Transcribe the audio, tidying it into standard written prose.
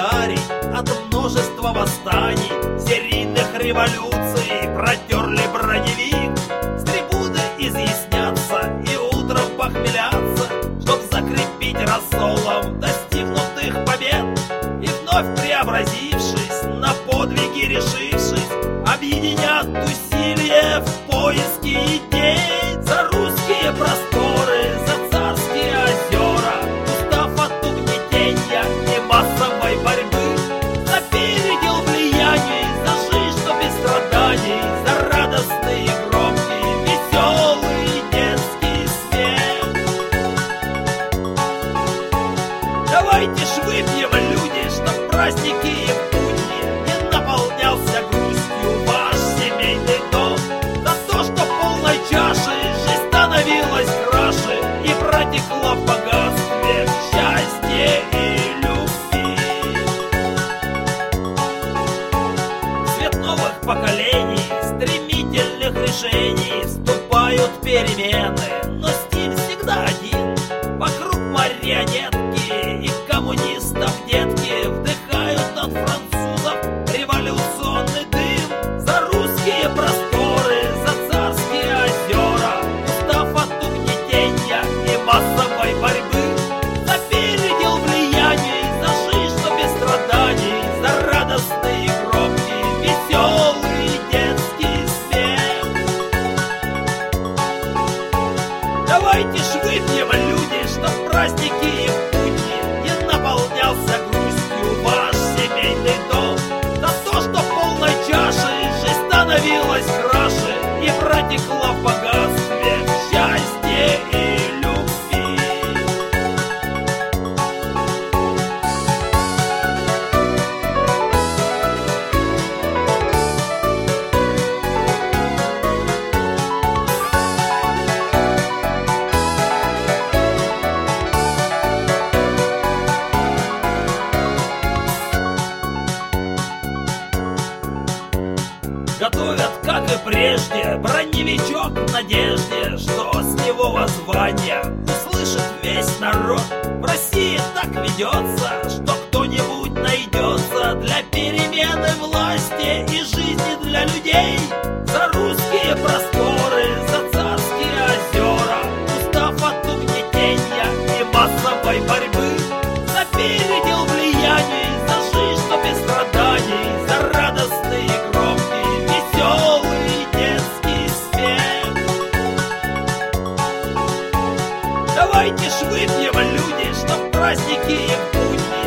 Болгарий от множества восстаний, серийных революций протерли броневик. С трибуны изъясняться и утром похмеляться, чтоб закрепить рассолом достигнутых побед. И вновь преобразившись, на подвиги решившись, объединят усилия в поиске идей. За русские просторы, за царские озера, устав от угнетения и массовой борьбы, за передел влияний, за жизнь, что без страданий, за радостный и громкий, веселый детский смех. Давайте ж выпьем, люди, чтоб праздники и будни не наполнялся грустью ваш семейный дом. За то, что полной чашей жизнь становилась краше и протекла в богатстве, в счастье и любви. Свет новых поколений, стремительных решений, вступают перемены, но стиль всегда один. Вокруг марионетки и коммунистов детки вдыхают от французов революционный дым. За русские просторы, за царские озера, устав от угнетения и массовой борьбы, за передел влияний, за жизнь, что без страданий, за радостный и громкий, веселый детский смех. Давайте ж выпьем, люди, чтоб праздники и будни не наполнялся грустью ваш семейный дом. За то, что полной чашей жизнь становилась краше и протекла в богатстве, в счастье и любви. Готовят, как и прежде, броневичок в надежде, что с него воззвание услышит весь народ. В России так ведется, что кто-нибудь найдется для перемены власти и жизни для людей. За русские просторы, за царские озера, устав от угнетения и массовой борьбы, за передел влияний, за жизнь, что без страданий, за радостный и громкий, веселый детский смех. Давайте ж выпьем, люди, чтоб праздники и будни